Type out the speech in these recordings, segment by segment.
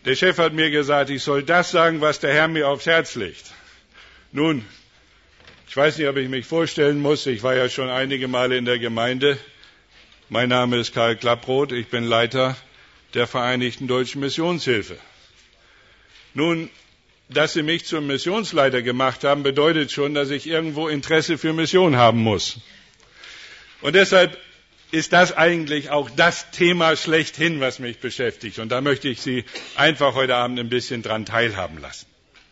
Der Chef hat mir gesagt, ich soll das sagen, was der Herr mir aufs Herz legt. Nun, ich weiß nicht, ob ich mich vorstellen muss. Ich war ja schon einige Male in der Gemeinde. Mein Name ist Karl Klapproth. Ich bin Leiter der Vereinigten Deutschen Missionshilfe. Nun, dass Sie mich zum Missionsleiter gemacht haben, bedeutet schon, dass ich irgendwo Interesse für Mission haben muss. Und deshalb ist das eigentlich auch das Thema schlechthin, was mich beschäftigt. Und da möchte ich Sie einfach heute Abend ein bisschen dran teilhaben lassen.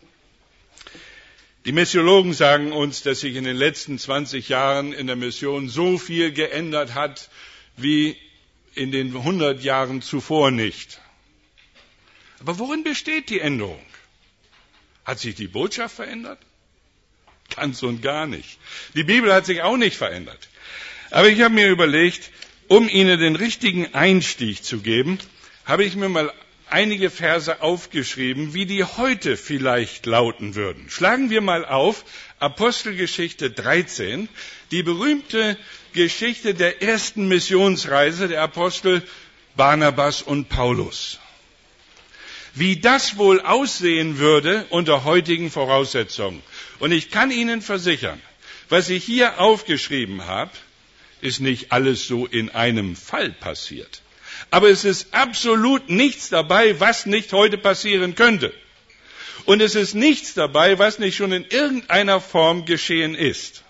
Die Missiologen sagen uns, dass sich in den letzten 20 Jahren in der Mission so viel geändert hat, wie in den 100 Jahren zuvor nicht. Aber worin besteht die Änderung? Hat sich die Botschaft verändert? Ganz und gar nicht. Die Bibel hat sich auch nicht verändert. Aber ich habe mir überlegt, um Ihnen den richtigen Einstieg zu geben, habe ich mir mal einige Verse aufgeschrieben, wie die heute vielleicht lauten würden. Schlagen wir mal auf Apostelgeschichte 13, die berühmte Geschichte der ersten Missionsreise der Apostel Barnabas und Paulus. Wie das wohl aussehen würde unter heutigen Voraussetzungen. Und ich kann Ihnen versichern, was ich hier aufgeschrieben habe, ist nicht alles so in einem Fall passiert. Aber es ist absolut nichts dabei, was nicht heute passieren könnte. Und es ist nichts dabei, was nicht schon in irgendeiner Form geschehen ist.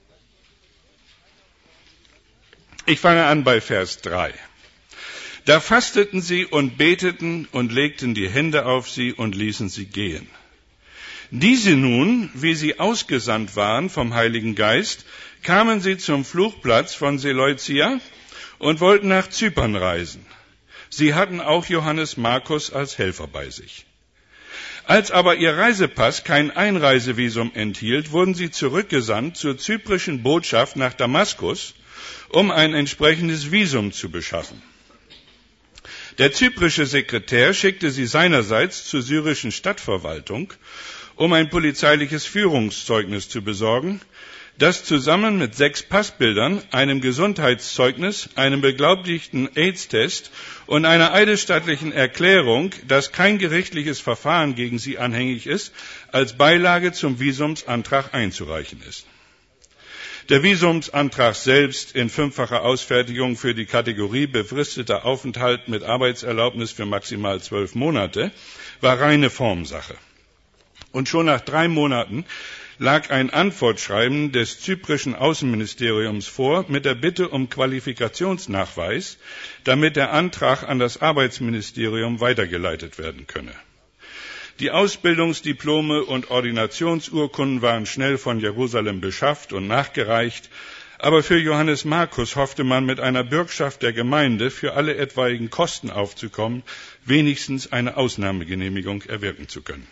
Ich fange an bei Vers 3. Da fasteten sie und beteten und legten die Hände auf sie und ließen sie gehen. Diese nun, wie sie ausgesandt waren vom Heiligen Geist, kamen sie zum Flugplatz von Seleucia und wollten nach Zypern reisen. Sie hatten auch Johannes Markus als Helfer bei sich. Als aber ihr Reisepass kein Einreisevisum enthielt, wurden sie zurückgesandt zur zyprischen Botschaft nach Damaskus, um ein entsprechendes Visum zu beschaffen. Der zyprische Sekretär schickte sie seinerseits zur syrischen Stadtverwaltung, um ein polizeiliches Führungszeugnis zu besorgen, das zusammen mit 6 Passbildern, einem Gesundheitszeugnis, einem beglaubigten AIDS-Test und einer eidesstattlichen Erklärung, dass kein gerichtliches Verfahren gegen sie anhängig ist, als Beilage zum Visumsantrag einzureichen ist. Der Visumsantrag selbst in 5-facher Ausfertigung für die Kategorie befristeter Aufenthalt mit Arbeitserlaubnis für maximal 12 Monate war reine Formsache. Und schon nach 3 Monaten lag ein Antwortschreiben des zyprischen Außenministeriums vor mit der Bitte um Qualifikationsnachweis, damit der Antrag an das Arbeitsministerium weitergeleitet werden könne. Die Ausbildungsdiplome und Ordinationsurkunden waren schnell von Jerusalem beschafft und nachgereicht, aber für Johannes Markus hoffte man mit einer Bürgschaft der Gemeinde für alle etwaigen Kosten aufzukommen, wenigstens eine Ausnahmegenehmigung erwirken zu können.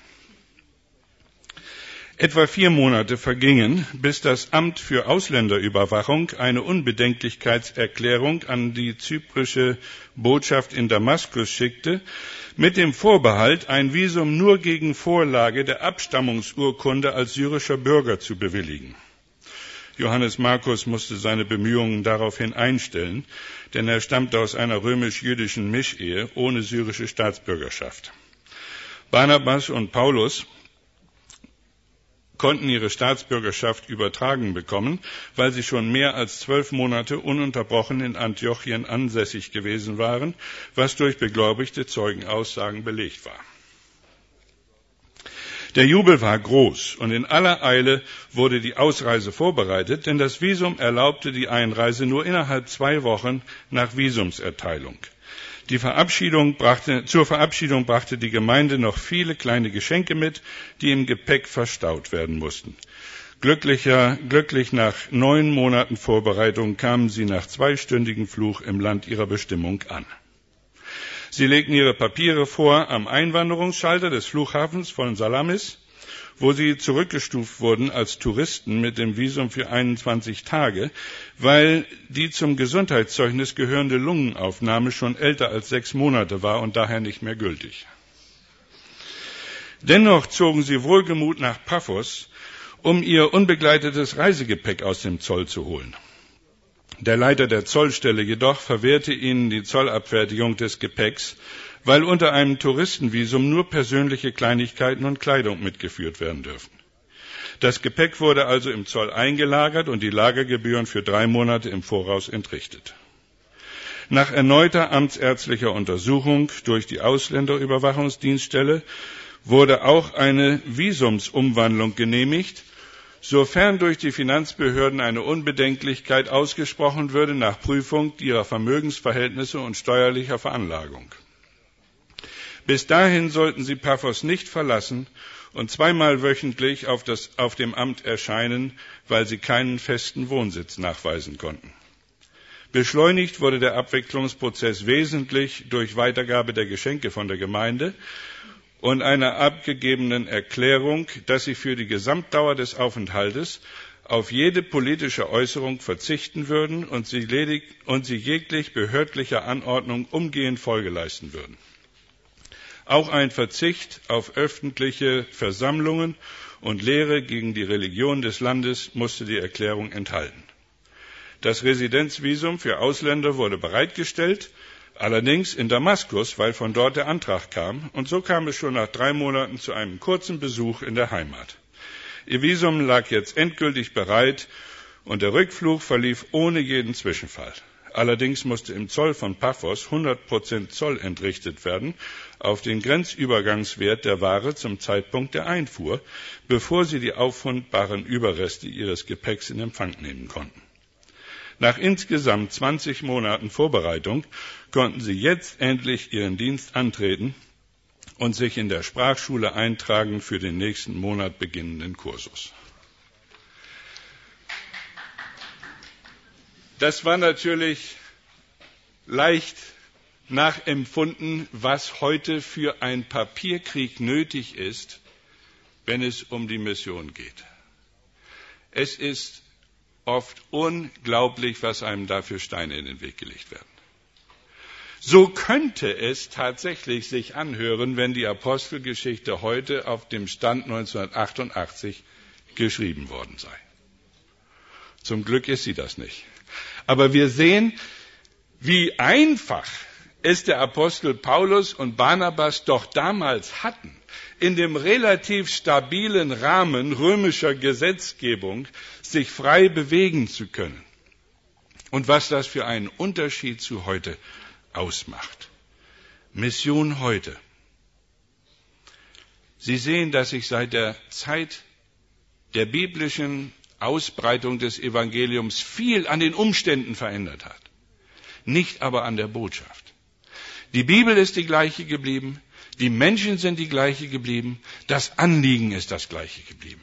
Etwa 4 Monate vergingen, bis das Amt für Ausländerüberwachung eine Unbedenklichkeitserklärung an die zyprische Botschaft in Damaskus schickte, mit dem Vorbehalt, ein Visum nur gegen Vorlage der Abstammungsurkunde als syrischer Bürger zu bewilligen. Johannes Markus musste seine Bemühungen daraufhin einstellen, denn er stammte aus einer römisch-jüdischen Mischehe ohne syrische Staatsbürgerschaft. Barnabas und Paulus konnten ihre Staatsbürgerschaft übertragen bekommen, weil sie schon mehr als 12 Monate ununterbrochen in Antiochien ansässig gewesen waren, was durch beglaubigte Zeugenaussagen belegt war. Der Jubel war groß und in aller Eile wurde die Ausreise vorbereitet, denn das Visum erlaubte die Einreise nur innerhalb 2 Wochen nach Visumserteilung. Zur Verabschiedung brachte die Gemeinde noch viele kleine Geschenke mit, die im Gepäck verstaut werden mussten. Glücklich nach 9 Monaten Vorbereitung kamen sie nach 2-stündigem Flug im Land ihrer Bestimmung an. Sie legten ihre Papiere vor am Einwanderungsschalter des Flughafens von Salamis, wo sie zurückgestuft wurden als Touristen mit dem Visum für 21 Tage, weil die zum Gesundheitszeugnis gehörende Lungenaufnahme schon älter als 6 Monate war und daher nicht mehr gültig. Dennoch zogen sie wohlgemut nach Paphos, um ihr unbegleitetes Reisegepäck aus dem Zoll zu holen. Der Leiter der Zollstelle jedoch verwehrte ihnen die Zollabfertigung des Gepäcks, weil unter einem Touristenvisum nur persönliche Kleinigkeiten und Kleidung mitgeführt werden dürfen. Das Gepäck wurde also im Zoll eingelagert und die Lagergebühren für 3 Monate im Voraus entrichtet. Nach erneuter amtsärztlicher Untersuchung durch die Ausländerüberwachungsdienststelle wurde auch eine Visumsumwandlung genehmigt, sofern durch die Finanzbehörden eine Unbedenklichkeit ausgesprochen würde nach Prüfung ihrer Vermögensverhältnisse und steuerlicher Veranlagung. Bis dahin sollten sie Paphos nicht verlassen und 2-mal wöchentlich auf dem Amt erscheinen, weil sie keinen festen Wohnsitz nachweisen konnten. Beschleunigt wurde der Abwicklungsprozess wesentlich durch Weitergabe der Geschenke von der Gemeinde und einer abgegebenen Erklärung, dass sie für die Gesamtdauer des Aufenthaltes auf jede politische Äußerung verzichten würden und sie jeglich behördlicher Anordnung umgehend Folge leisten würden. Auch ein Verzicht auf öffentliche Versammlungen und Lehre gegen die Religion des Landes musste die Erklärung enthalten. Das Residenzvisum für Ausländer wurde bereitgestellt, allerdings in Damaskus, weil von dort der Antrag kam, und so kam es schon nach 3 Monaten zu einem kurzen Besuch in der Heimat. Ihr Visum lag jetzt endgültig bereit und der Rückflug verlief ohne jeden Zwischenfall. Allerdings musste im Zoll von Paphos 100% Zoll entrichtet werden auf den Grenzübergangswert der Ware zum Zeitpunkt der Einfuhr, bevor sie die auffundbaren Überreste ihres Gepäcks in Empfang nehmen konnten. Nach insgesamt 20 Monaten Vorbereitung konnten sie jetzt endlich ihren Dienst antreten und sich in der Sprachschule eintragen für den nächsten Monat beginnenden Kursus. Das war natürlich leicht nachempfunden, was heute für einen Papierkrieg nötig ist, wenn es um die Mission geht. Es ist oft unglaublich, was einem da für Steine in den Weg gelegt werden. So könnte es tatsächlich sich anhören, wenn die Apostelgeschichte heute auf dem Stand 1988 geschrieben worden sei. Zum Glück ist sie das nicht. Aber wir sehen, wie einfach es der Apostel Paulus und Barnabas doch damals hatten, in dem relativ stabilen Rahmen römischer Gesetzgebung sich frei bewegen zu können. Und was das für einen Unterschied zu heute ausmacht. Mission heute. Sie sehen, dass sich seit der Zeit der biblischen Ausbreitung des Evangeliums viel an den Umständen verändert hat, nicht aber an der Botschaft. Die Bibel ist die gleiche geblieben, die Menschen sind die gleiche geblieben, das Anliegen ist das gleiche geblieben.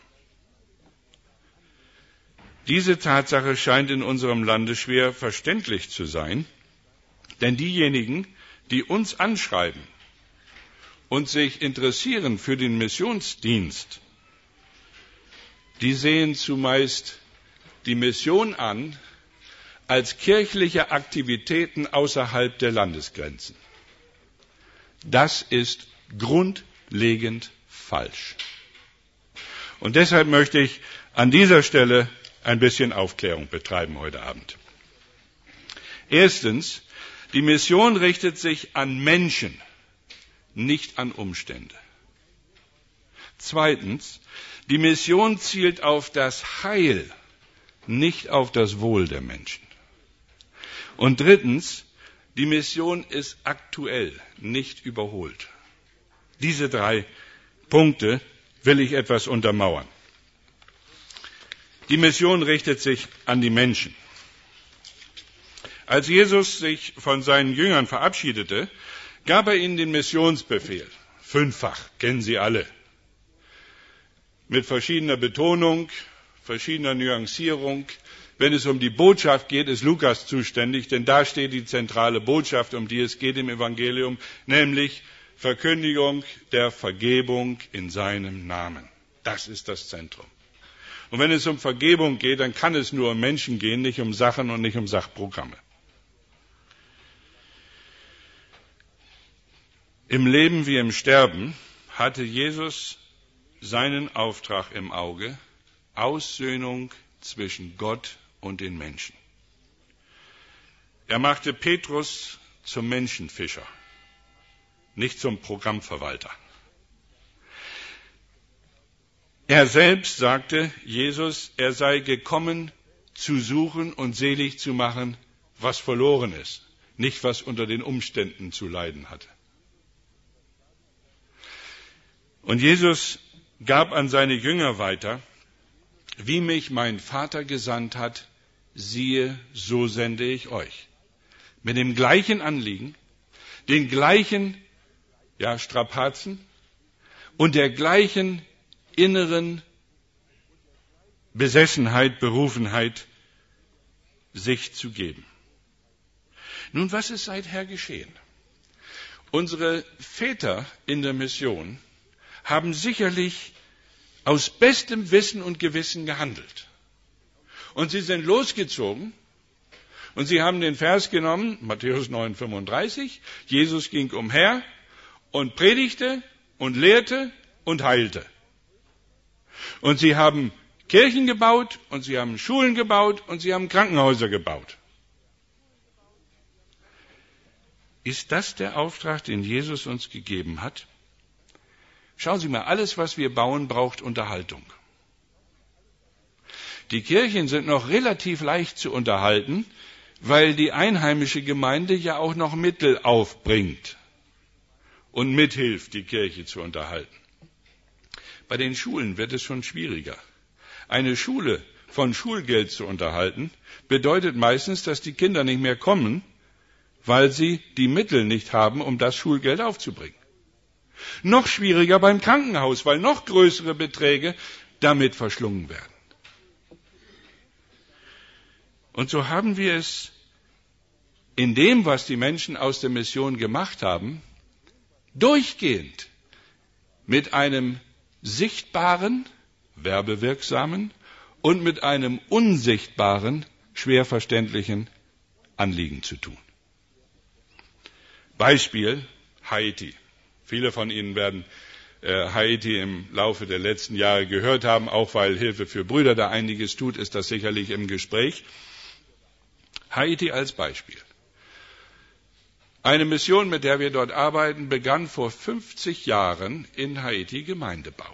Diese Tatsache scheint in unserem Lande schwer verständlich zu sein, denn diejenigen, die uns anschreiben und sich interessieren für den Missionsdienst, die sehen zumeist die Mission an als kirchliche Aktivitäten außerhalb der Landesgrenzen. Das ist grundlegend falsch. Und deshalb möchte ich an dieser Stelle ein bisschen Aufklärung betreiben heute Abend. Erstens, die Mission richtet sich an Menschen, nicht an Umstände. Zweitens, die Mission zielt auf das Heil, nicht auf das Wohl der Menschen. Und drittens, die Mission ist aktuell, nicht überholt. Diese 3 Punkte will ich etwas untermauern. Die Mission richtet sich an die Menschen. Als Jesus sich von seinen Jüngern verabschiedete, gab er ihnen den Missionsbefehl. 5-fach, kennen Sie alle. Mit verschiedener Betonung, verschiedener Nuancierung. Wenn es um die Botschaft geht, ist Lukas zuständig, denn da steht die zentrale Botschaft, um die es geht im Evangelium, nämlich Verkündigung der Vergebung in seinem Namen. Das ist das Zentrum. Und wenn es um Vergebung geht, dann kann es nur um Menschen gehen, nicht um Sachen und nicht um Sachprogramme. Im Leben wie im Sterben hatte Jesus seinen Auftrag im Auge, Aussöhnung zwischen Gott und den Menschen. Er machte Petrus zum Menschenfischer, nicht zum Programmverwalter. Er selbst sagte, Jesus, er sei gekommen, zu suchen und selig zu machen, was verloren ist, nicht was unter den Umständen zu leiden hatte. Und Jesus gab an seine Jünger weiter, wie mich mein Vater gesandt hat, siehe, so sende ich euch. Mit dem gleichen Anliegen, den gleichen Strapazen und der gleichen inneren Besessenheit, Berufenheit, sich zu geben. Nun, was ist seither geschehen? Unsere Väter in der Mission haben sicherlich aus bestem Wissen und Gewissen gehandelt. Und sie sind losgezogen und sie haben den Vers genommen, Matthäus 9,35, Jesus ging umher und predigte und lehrte und heilte. Und sie haben Kirchen gebaut und sie haben Schulen gebaut und sie haben Krankenhäuser gebaut. Ist das der Auftrag, den Jesus uns gegeben hat? Schauen Sie mal, alles, was wir bauen, braucht Unterhaltung. Die Kirchen sind noch relativ leicht zu unterhalten, weil die einheimische Gemeinde ja auch noch Mittel aufbringt und mithilft, die Kirche zu unterhalten. Bei den Schulen wird es schon schwieriger. Eine Schule von Schulgeld zu unterhalten, bedeutet meistens, dass die Kinder nicht mehr kommen, weil sie die Mittel nicht haben, um das Schulgeld aufzubringen. Noch schwieriger beim Krankenhaus, weil noch größere Beträge damit verschlungen werden. Und so haben wir es in dem, was die Menschen aus der Mission gemacht haben, durchgehend mit einem sichtbaren, werbewirksamen und mit einem unsichtbaren, schwer verständlichen Anliegen zu tun. Beispiel Haiti. Viele von Ihnen werden Haiti im Laufe der letzten Jahre gehört haben, auch weil Hilfe für Brüder da einiges tut, ist das sicherlich im Gespräch. Haiti als Beispiel. Eine Mission, mit der wir dort arbeiten, begann vor 50 Jahren in Haiti Gemeindebau.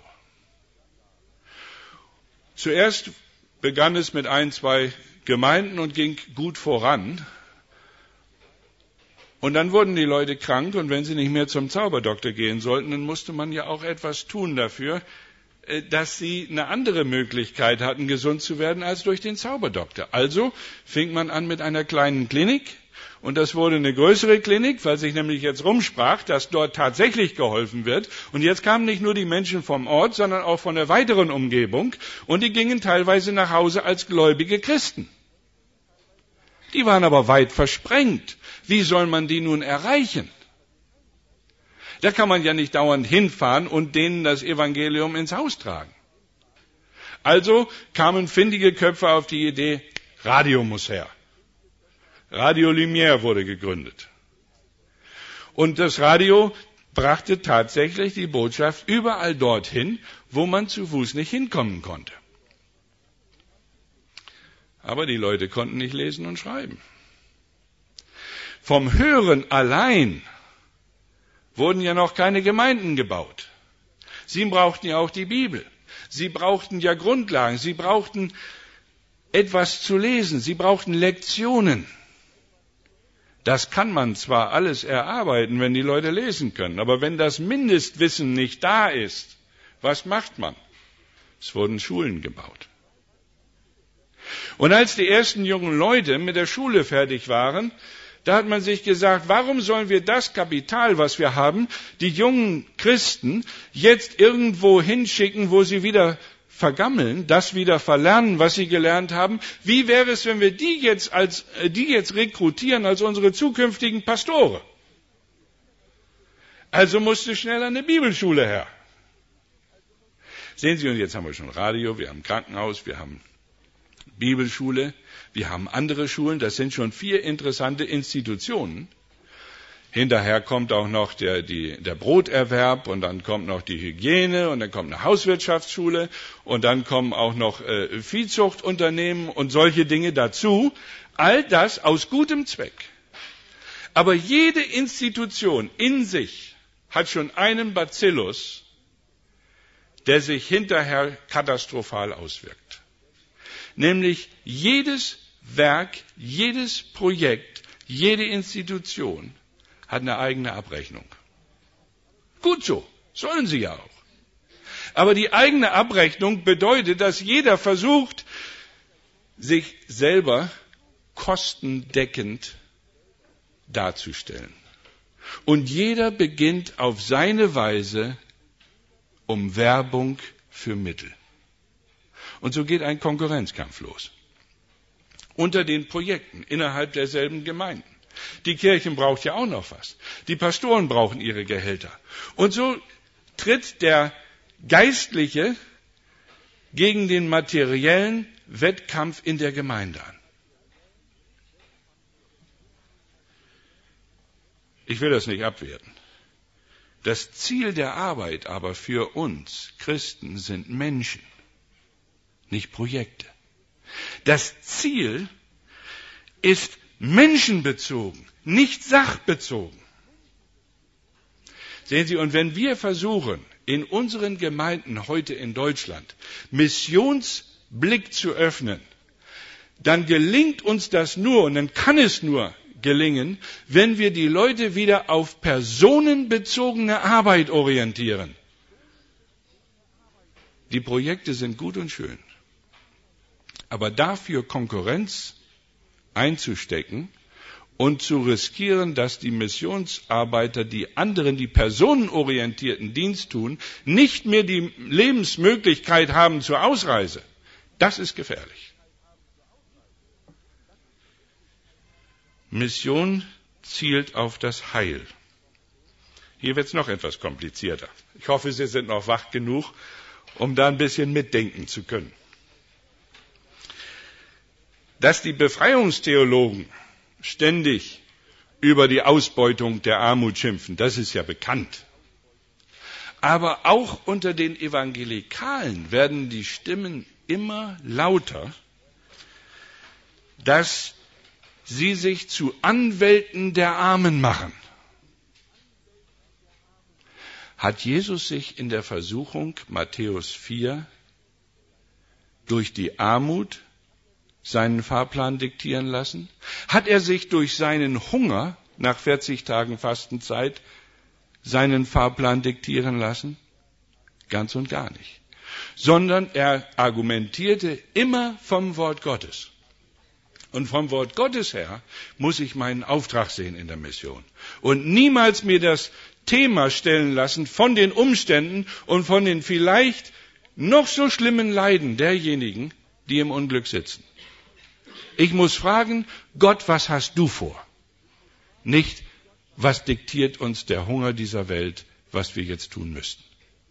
Zuerst begann es mit 1, 2 Gemeinden und ging gut voran. Und dann wurden die Leute krank und wenn sie nicht mehr zum Zauberdoktor gehen sollten, dann musste man ja auch etwas tun dafür, dass sie eine andere Möglichkeit hatten, gesund zu werden als durch den Zauberdoktor. Also fing man an mit einer kleinen Klinik und das wurde eine größere Klinik, weil sich nämlich jetzt rumsprach, dass dort tatsächlich geholfen wird. Und jetzt kamen nicht nur die Menschen vom Ort, sondern auch von der weiteren Umgebung und die gingen teilweise nach Hause als gläubige Christen. Die waren aber weit versprengt. Wie soll man die nun erreichen? Da kann man ja nicht dauernd hinfahren und denen das Evangelium ins Haus tragen. Also kamen findige Köpfe auf die Idee, Radio muss her. Radio Lumière wurde gegründet. Und das Radio brachte tatsächlich die Botschaft überall dorthin, wo man zu Fuß nicht hinkommen konnte. Aber die Leute konnten nicht lesen und schreiben. Vom Hören allein wurden ja noch keine Gemeinden gebaut. Sie brauchten ja auch die Bibel. Sie brauchten ja Grundlagen. Sie brauchten etwas zu lesen. Sie brauchten Lektionen. Das kann man zwar alles erarbeiten, wenn die Leute lesen können, aber wenn das Mindestwissen nicht da ist, was macht man? Es wurden Schulen gebaut. Und als die ersten jungen Leute mit der Schule fertig waren, da hat man sich gesagt, warum sollen wir das Kapital, was wir haben, die jungen Christen jetzt irgendwo hinschicken, wo sie wieder vergammeln, das wieder verlernen, was sie gelernt haben? Wie wäre es, wenn wir die jetzt rekrutieren als unsere zukünftigen Pastore? Also musste schnell eine Bibelschule her. Sehen Sie, und jetzt haben wir schon Radio, wir haben Krankenhaus, wir haben Bibelschule, wir haben andere Schulen, das sind schon 4 interessante Institutionen. Hinterher kommt auch noch der Broterwerb und dann kommt noch die Hygiene und dann kommt eine Hauswirtschaftsschule und dann kommen auch noch Viehzuchtunternehmen und solche Dinge dazu. All das aus gutem Zweck. Aber jede Institution in sich hat schon einen Bacillus, der sich hinterher katastrophal auswirkt. Nämlich jedes Werk, jedes Projekt, jede Institution hat eine eigene Abrechnung. Gut so, sollen sie ja auch. Aber die eigene Abrechnung bedeutet, dass jeder versucht, sich selber kostendeckend darzustellen. Und jeder beginnt auf seine Weise um Werbung für Mittel. Und so geht ein Konkurrenzkampf los. Unter den Projekten, innerhalb derselben Gemeinden. Die Kirchen braucht ja auch noch was. Die Pastoren brauchen ihre Gehälter. Und so tritt der Geistliche gegen den materiellen Wettkampf in der Gemeinde an. Ich will das nicht abwerten. Das Ziel der Arbeit aber für uns Christen sind Menschen, nicht Projekte. Das Ziel ist menschenbezogen, nicht sachbezogen. Sehen Sie, und wenn wir versuchen, in unseren Gemeinden heute in Deutschland Missionsblick zu öffnen, dann gelingt uns das nur, und dann kann es nur gelingen, wenn wir die Leute wieder auf personenbezogene Arbeit orientieren. Die Projekte sind gut und schön, aber dafür Konkurrenz einzustecken und zu riskieren, dass die Missionsarbeiter, die anderen, die personenorientierten Dienst tun, nicht mehr die Lebensmöglichkeit haben zur Ausreise, das ist gefährlich. Mission zielt auf das Heil. Hier wird es noch etwas komplizierter. Ich hoffe, Sie sind noch wach genug, um da ein bisschen mitdenken zu können. Dass die Befreiungstheologen ständig über die Ausbeutung der Armut schimpfen, das ist ja bekannt. Aber auch unter den Evangelikalen werden die Stimmen immer lauter, dass sie sich zu Anwälten der Armen machen. Hat Jesus sich in der Versuchung, Matthäus 4, durch die Armut seinen Fahrplan diktieren lassen? Hat er sich durch seinen Hunger nach 40 Tagen Fastenzeit seinen Fahrplan diktieren lassen? Ganz und gar nicht. Sondern er argumentierte immer vom Wort Gottes. Und vom Wort Gottes her muss ich meinen Auftrag sehen in der Mission. Und niemals mir das Thema stellen lassen von den Umständen und von den vielleicht noch so schlimmen Leiden derjenigen, die im Unglück sitzen. Ich muss fragen, Gott, was hast du vor? Nicht, was diktiert uns der Hunger dieser Welt, was wir jetzt tun müssten.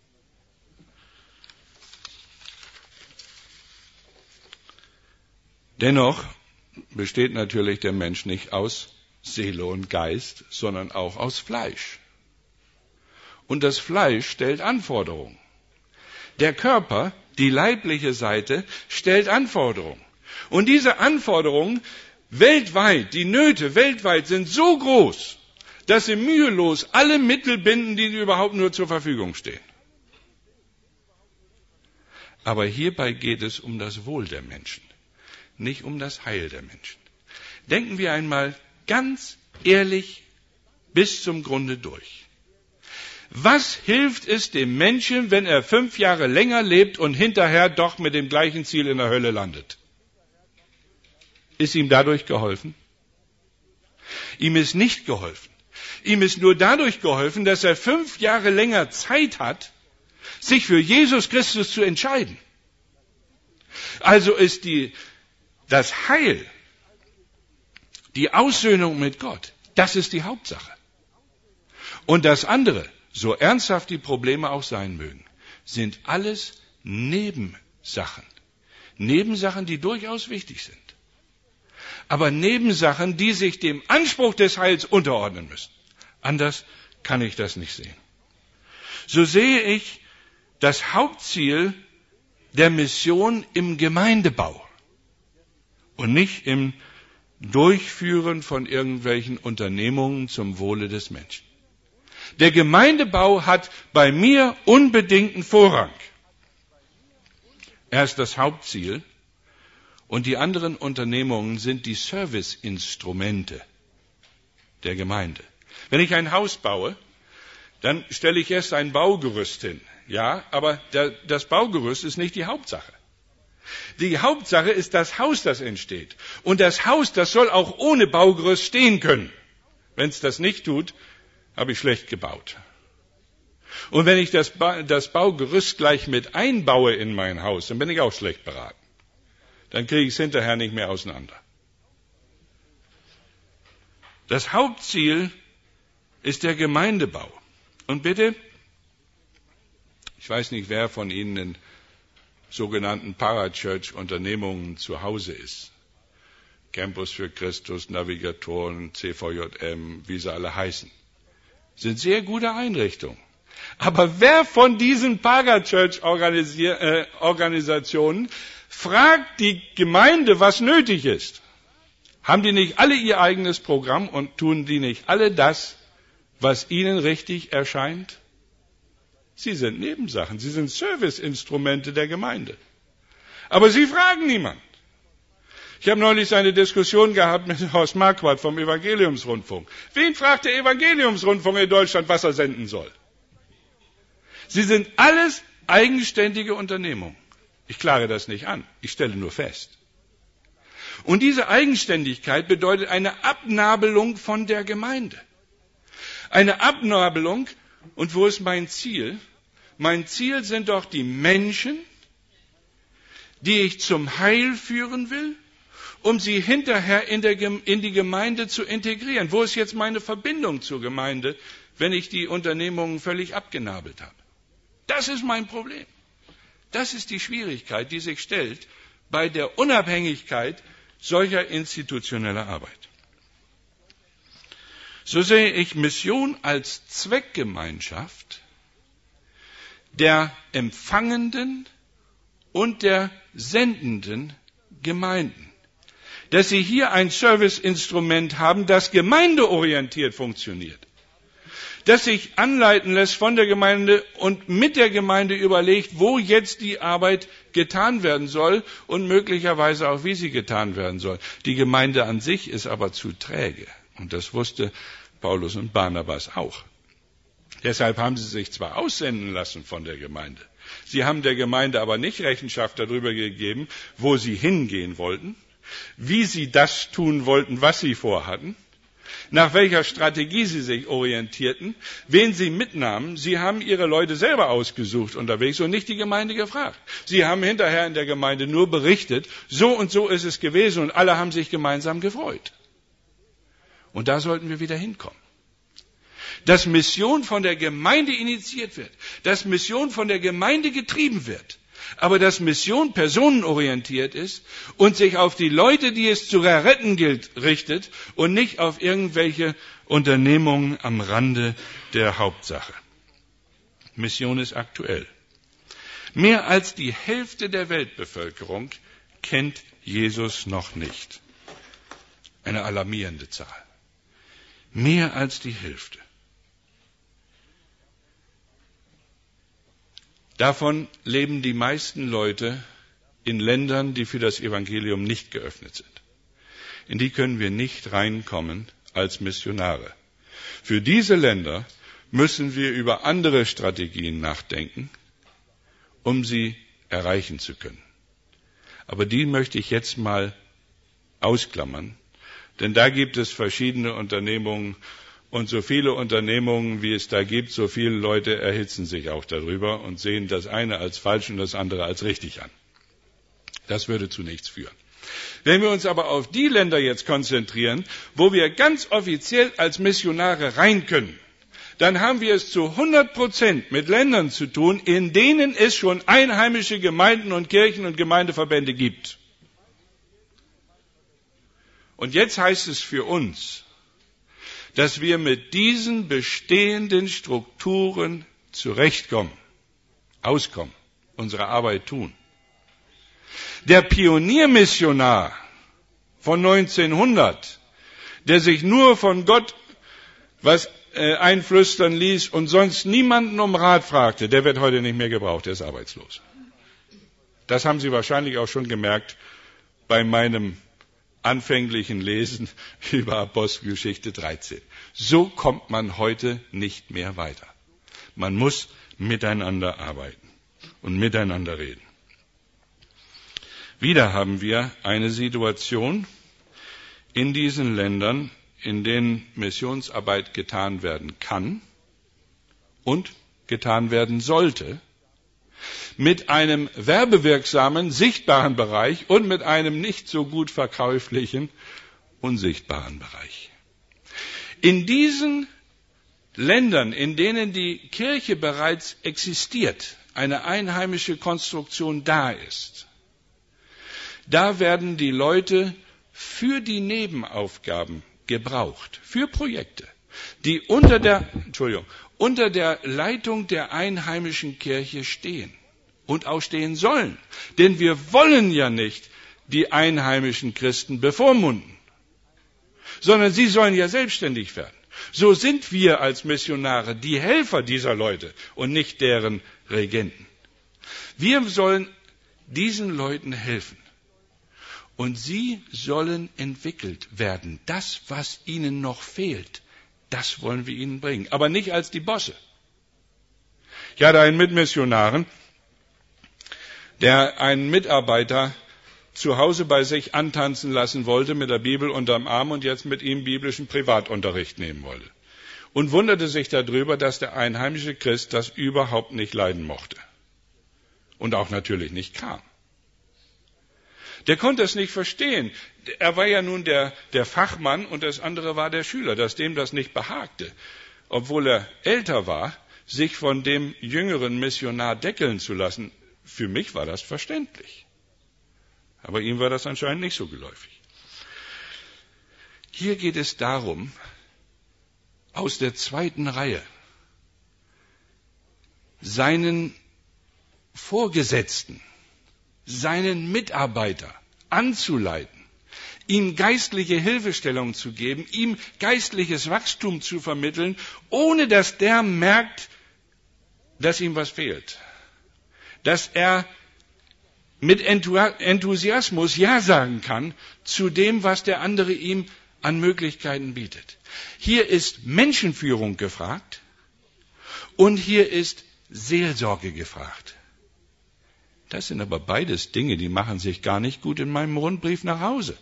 Dennoch besteht natürlich der Mensch nicht aus Seele und Geist, sondern auch aus Fleisch. Und das Fleisch stellt Anforderungen. Der Körper, die leibliche Seite, stellt Anforderungen. Und diese Anforderungen weltweit, die Nöte weltweit sind so groß, dass sie mühelos alle Mittel binden, die überhaupt nur zur Verfügung stehen. Aber hierbei geht es um das Wohl der Menschen, nicht um das Heil der Menschen. Denken wir einmal ganz ehrlich bis zum Grunde durch. Was hilft es dem Menschen, wenn er 5 Jahre länger lebt und hinterher doch mit dem gleichen Ziel in der Hölle landet? Ist ihm dadurch geholfen? Ihm ist nicht geholfen. Ihm ist nur dadurch geholfen, dass er 5 Jahre länger Zeit hat, sich für Jesus Christus zu entscheiden. Also ist das Heil, die Aussöhnung mit Gott, das ist die Hauptsache. Und das andere, so ernsthaft die Probleme auch sein mögen, sind alles Nebensachen. Nebensachen, die durchaus wichtig sind. Aber Nebensachen, die sich dem Anspruch des Heils unterordnen müssen. Anders kann ich das nicht sehen. So sehe ich das Hauptziel der Mission im Gemeindebau und nicht im Durchführen von irgendwelchen Unternehmungen zum Wohle des Menschen. Der Gemeindebau hat bei mir unbedingten Vorrang. Er ist das Hauptziel und die anderen Unternehmungen sind die Serviceinstrumente der Gemeinde. Wenn ich ein Haus baue, dann stelle ich erst ein Baugerüst hin. Ja, aber das Baugerüst ist nicht die Hauptsache. Die Hauptsache ist das Haus, das entsteht. Und das Haus, das soll auch ohne Baugerüst stehen können. Wenn es das nicht tut, habe ich schlecht gebaut. Und wenn ich das Baugerüst gleich mit einbaue in mein Haus, dann bin ich auch schlecht beraten. Dann kriege ich es hinterher nicht mehr auseinander. Das Hauptziel ist der Gemeindebau. Und bitte, ich weiß nicht, wer von Ihnen in sogenannten Parachurch-Unternehmungen zu Hause ist. Campus für Christus, Navigatoren, CVJM, wie sie alle heißen. Sind sehr gute Einrichtungen. Aber wer von diesen Parachurch-Organisationen fragt die Gemeinde, was nötig ist? Haben die nicht alle ihr eigenes Programm und tun die nicht alle das, was ihnen richtig erscheint? Sie sind Nebensachen, sie sind Serviceinstrumente der Gemeinde. Aber sie fragen niemand. Ich habe neulich eine Diskussion gehabt mit Horst Marquardt vom Evangeliumsrundfunk. Wen fragt der Evangeliumsrundfunk in Deutschland, was er senden soll? Sie sind alles eigenständige Unternehmungen. Ich klage das nicht an, ich stelle nur fest. Und diese Eigenständigkeit bedeutet eine Abnabelung von der Gemeinde. Eine Abnabelung, und wo ist mein Ziel? Mein Ziel sind doch die Menschen, die ich zum Heil führen will, um sie hinterher in die Gemeinde zu integrieren. Wo ist jetzt meine Verbindung zur Gemeinde, wenn ich die Unternehmungen völlig abgenabelt habe? Das ist mein Problem. Das ist die Schwierigkeit, die sich stellt bei der Unabhängigkeit solcher institutioneller Arbeit. So sehe ich Mission als Zweckgemeinschaft der empfangenden und der sendenden Gemeinden. Dass sie hier ein Serviceinstrument haben, das gemeindeorientiert funktioniert. Dass sich anleiten lässt von der Gemeinde und mit der Gemeinde überlegt, wo jetzt die Arbeit getan werden soll und möglicherweise auch, wie sie getan werden soll. Die Gemeinde an sich ist aber zu träge. Und das wusste Paulus und Barnabas auch. Deshalb haben sie sich zwar aussenden lassen von der Gemeinde. Sie haben der Gemeinde aber nicht Rechenschaft darüber gegeben, wo sie hingehen wollten, wie sie das tun wollten, was sie vorhatten, nach welcher Strategie sie sich orientierten, wen sie mitnahmen. Sie haben ihre Leute selber ausgesucht unterwegs und nicht die Gemeinde gefragt. Sie haben hinterher in der Gemeinde nur berichtet, so und so ist es gewesen und alle haben sich gemeinsam gefreut. Und da sollten wir wieder hinkommen. Dass Mission von der Gemeinde initiiert wird, dass Mission von der Gemeinde getrieben wird, aber dass Mission personenorientiert ist und sich auf die Leute, die es zu retten gilt, richtet und nicht auf irgendwelche Unternehmungen am Rande der Hauptsache. Mission ist aktuell. Mehr als die Hälfte der Weltbevölkerung kennt Jesus noch nicht. Eine alarmierende Zahl. Mehr als die Hälfte. Davon leben die meisten Leute in Ländern, die für das Evangelium nicht geöffnet sind. In die können wir nicht reinkommen als Missionare. Für diese Länder müssen wir über andere Strategien nachdenken, um sie erreichen zu können. Aber die möchte ich jetzt mal ausklammern, denn da gibt es verschiedene Unternehmungen. Und so viele Unternehmungen, wie es da gibt, so viele Leute erhitzen sich auch darüber und sehen das eine als falsch und das andere als richtig an. Das würde zu nichts führen. Wenn wir uns aber auf die Länder jetzt konzentrieren, wo wir ganz offiziell als Missionare rein können, dann haben wir es zu 100% mit Ländern zu tun, in denen es schon einheimische Gemeinden und Kirchen und Gemeindeverbände gibt. Und jetzt heißt es für uns, dass wir mit diesen bestehenden Strukturen zurechtkommen, auskommen, unsere Arbeit tun. Der Pioniermissionar von 1900, der sich nur von Gott was einflüstern ließ und sonst niemanden um Rat fragte, der wird heute nicht mehr gebraucht, der ist arbeitslos. Das haben Sie wahrscheinlich auch schon gemerkt bei meinem anfänglichen Lesen über Apostelgeschichte 13. So kommt man heute nicht mehr weiter. Man muss miteinander arbeiten und miteinander reden. Wieder haben wir eine Situation in diesen Ländern, in denen Missionsarbeit getan werden kann und getan werden sollte, mit einem werbewirksamen, sichtbaren Bereich und mit einem nicht so gut verkäuflichen, unsichtbaren Bereich. In diesen Ländern, in denen die Kirche bereits existiert, eine einheimische Konstruktion da ist, da werden die Leute für die Nebenaufgaben gebraucht, für Projekte, die unter der Leitung der einheimischen Kirche stehen und auch stehen sollen. Denn wir wollen ja nicht die einheimischen Christen bevormunden, sondern sie sollen ja selbstständig werden. So sind wir als Missionare die Helfer dieser Leute und nicht deren Regenten. Wir sollen diesen Leuten helfen. Und sie sollen entwickelt werden. Das, was ihnen noch fehlt, das wollen wir ihnen bringen. Aber nicht als die Bosse. Ich hatte einen Mitmissionaren, der einen Mitarbeiter zu Hause bei sich antanzen lassen wollte mit der Bibel unterm Arm und jetzt mit ihm biblischen Privatunterricht nehmen wollte. Und wunderte sich darüber, dass der einheimische Christ das überhaupt nicht leiden mochte. Und auch natürlich nicht kam. Der konnte es nicht verstehen. Er war ja nun der Fachmann und das andere war der Schüler, dass dem das nicht behagte. Obwohl er älter war, sich von dem jüngeren Missionar deckeln zu lassen, für mich war das verständlich. Aber ihm war das anscheinend nicht so geläufig. Hier geht es darum, aus der zweiten Reihe seinen Vorgesetzten, seinen Mitarbeiter anzuleiten, ihm geistliche Hilfestellung zu geben, ihm geistliches Wachstum zu vermitteln, ohne dass der merkt, dass ihm was fehlt. Dass er mit Enthusiasmus Ja sagen kann zu dem, was der andere ihm an Möglichkeiten bietet. Hier ist Menschenführung gefragt und hier ist Seelsorge gefragt. Das sind aber beides Dinge, die machen sich gar nicht gut in meinem Rundbrief nach Hause.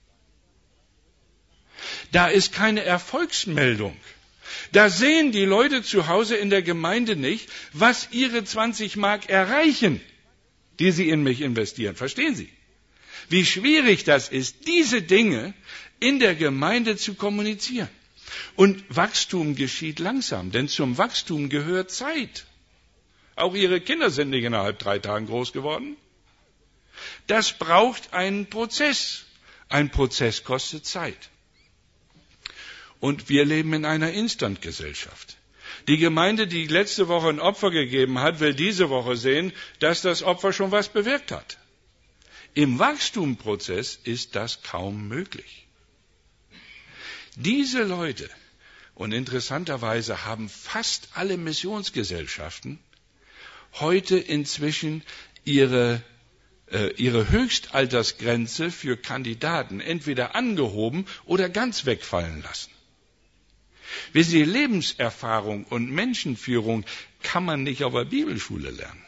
Da ist keine Erfolgsmeldung. Da sehen die Leute zu Hause in der Gemeinde nicht, was ihre 20 Mark erreichen, die sie in mich investieren. Verstehen Sie? Wie schwierig das ist, diese Dinge in der Gemeinde zu kommunizieren. Und Wachstum geschieht langsam, denn zum Wachstum gehört Zeit. Auch Ihre Kinder sind nicht innerhalb 3 Tagen groß geworden. Das braucht einen Prozess. Ein Prozess kostet Zeit. Und wir leben in einer Instantgesellschaft. Die Gemeinde, die letzte Woche ein Opfer gegeben hat, will diese Woche sehen, dass das Opfer schon was bewirkt hat. Im Wachstumsprozess ist das kaum möglich. Diese Leute, und interessanterweise haben fast alle Missionsgesellschaften heute inzwischen ihre Höchstaltersgrenze für Kandidaten entweder angehoben oder ganz wegfallen lassen. Wissen Sie, Lebenserfahrung und Menschenführung kann man nicht auf der Bibelschule lernen.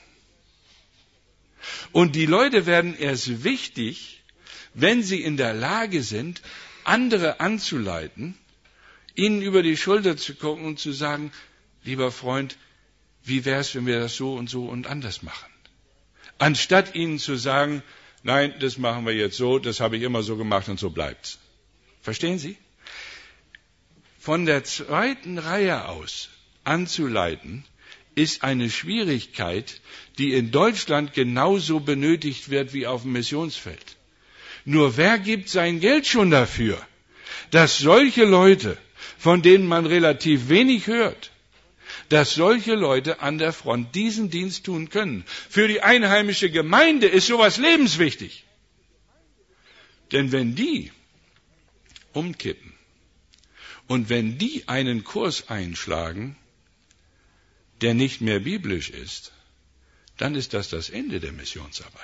Und die Leute werden erst wichtig, wenn sie in der Lage sind, andere anzuleiten, ihnen über die Schulter zu gucken und zu sagen, lieber Freund, wie wär's, wenn wir das so und anders machen? Anstatt ihnen zu sagen, nein, das machen wir jetzt so, das habe ich immer so gemacht und so bleibt's. Verstehen Sie? Von der zweiten Reihe aus anzuleiten, ist eine Schwierigkeit, die in Deutschland genauso benötigt wird wie auf dem Missionsfeld. Nur wer gibt sein Geld schon dafür, dass solche Leute, von denen man relativ wenig hört, dass solche Leute an der Front diesen Dienst tun können? Für die einheimische Gemeinde ist sowas lebenswichtig. Denn wenn die umkippen Und wenn die einen Kurs einschlagen, der nicht mehr biblisch ist, dann ist das Ende der Missionsarbeit.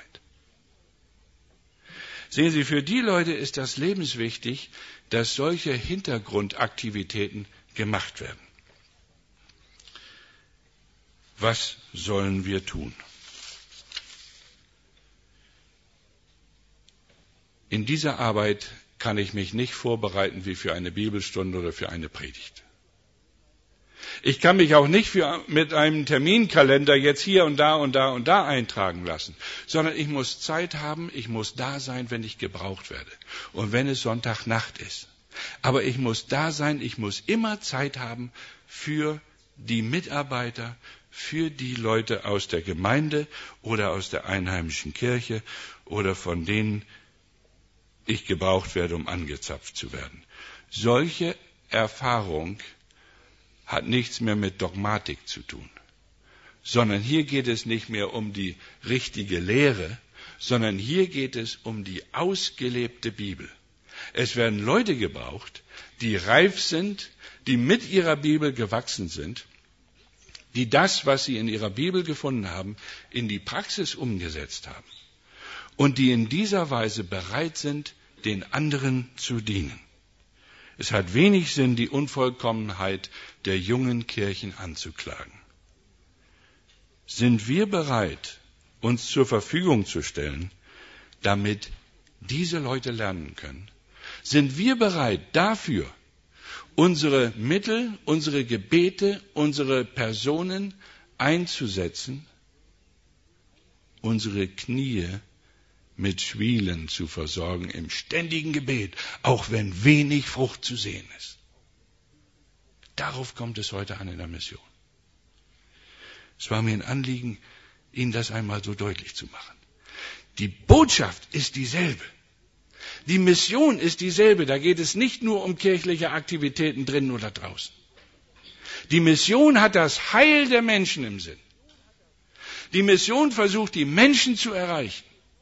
Sehen Sie, für die Leute ist das lebenswichtig, dass solche Hintergrundaktivitäten gemacht werden. Was sollen wir tun? In dieser Arbeit kann ich mich nicht vorbereiten wie für eine Bibelstunde oder für eine Predigt. Ich kann mich auch nicht mit einem Terminkalender jetzt hier und da und da und da eintragen lassen, sondern ich muss Zeit haben, ich muss da sein, wenn ich gebraucht werde und wenn es Sonntagnacht ist. Aber ich muss da sein, ich muss immer Zeit haben für die Mitarbeiter, für die Leute aus der Gemeinde oder aus der einheimischen Kirche oder von denen ich gebraucht werde, um angezapft zu werden. Solche Erfahrung hat nichts mehr mit Dogmatik zu tun, sondern hier geht es nicht mehr um die richtige Lehre, sondern hier geht es um die ausgelebte Bibel. Es werden Leute gebraucht, die reif sind, die mit ihrer Bibel gewachsen sind, die das, was sie in ihrer Bibel gefunden haben, in die Praxis umgesetzt haben und die in dieser Weise bereit sind, den anderen zu dienen. Es hat wenig Sinn, die Unvollkommenheit der jungen Kirchen anzuklagen. Sind wir bereit, uns zur Verfügung zu stellen, damit diese Leute lernen können? Sind wir bereit, dafür unsere Mittel, unsere Gebete, unsere Personen einzusetzen, unsere Knie mit Schwielen zu versorgen im ständigen Gebet, auch wenn wenig Frucht zu sehen ist? Darauf kommt es heute an in der Mission. Es war mir ein Anliegen, Ihnen das einmal so deutlich zu machen. Die Botschaft ist dieselbe. Die Mission ist dieselbe. Da geht es nicht nur um kirchliche Aktivitäten drinnen oder draußen. Die Mission hat das Heil der Menschen im Sinn. Die Mission versucht, die Menschen zu erreichen.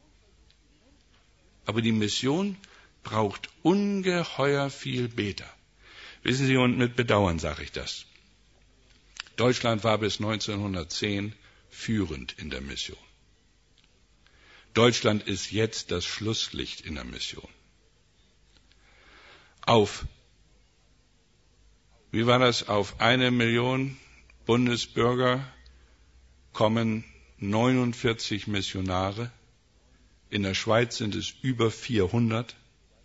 Aber die Mission braucht ungeheuer viel Beter. Wissen Sie, und mit Bedauern sage ich das. Deutschland war bis 1910 führend in der Mission. Deutschland ist jetzt das Schlusslicht in der Mission. Auf 1 Million Bundesbürger kommen 49 Missionare. In der Schweiz sind es über 400.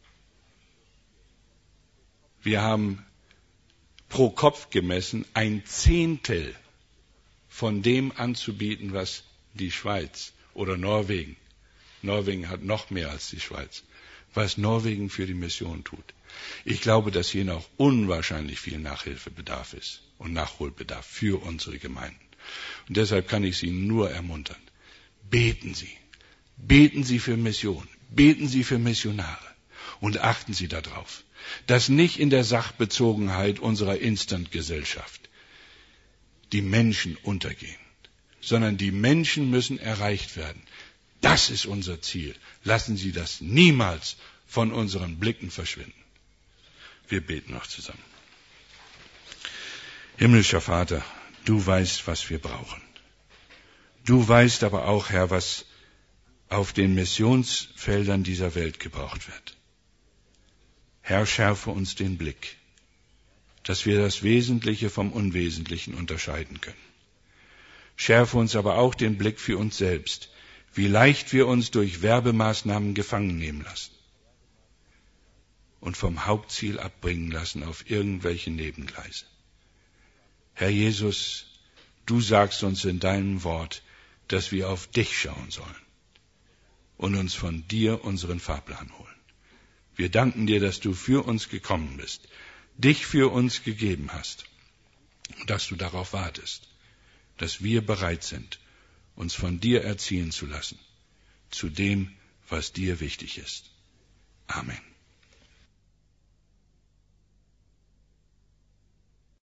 Wir haben pro Kopf gemessen 1/10 von dem anzubieten, was die Schweiz oder Norwegen hat noch mehr als die Schweiz, was Norwegen für die Mission tut. Ich glaube, dass hier noch unwahrscheinlich viel Nachhilfebedarf ist und Nachholbedarf für unsere Gemeinden. Und deshalb kann ich Sie nur ermuntern. Beten Sie. Beten Sie für Mission. Beten Sie für Missionare. Und achten Sie darauf, dass nicht in der Sachbezogenheit unserer Instant-Gesellschaft die Menschen untergehen, sondern die Menschen müssen erreicht werden. Das ist unser Ziel. Lassen Sie das niemals von unseren Blicken verschwinden. Wir beten noch zusammen. Himmlischer Vater, du weißt, was wir brauchen. Du weißt aber auch, Herr, was auf den Missionsfeldern dieser Welt gebraucht wird. Herr, schärfe uns den Blick, dass wir das Wesentliche vom Unwesentlichen unterscheiden können. Schärfe uns aber auch den Blick für uns selbst, wie leicht wir uns durch Werbemaßnahmen gefangen nehmen lassen und vom Hauptziel abbringen lassen auf irgendwelche Nebengleise. Herr Jesus, du sagst uns in deinem Wort, dass wir auf dich schauen sollen und uns von dir unseren Fahrplan holen. Wir danken dir, dass du für uns gekommen bist, dich für uns gegeben hast und dass du darauf wartest, dass wir bereit sind, uns von dir erziehen zu lassen, zu dem, was dir wichtig ist. Amen.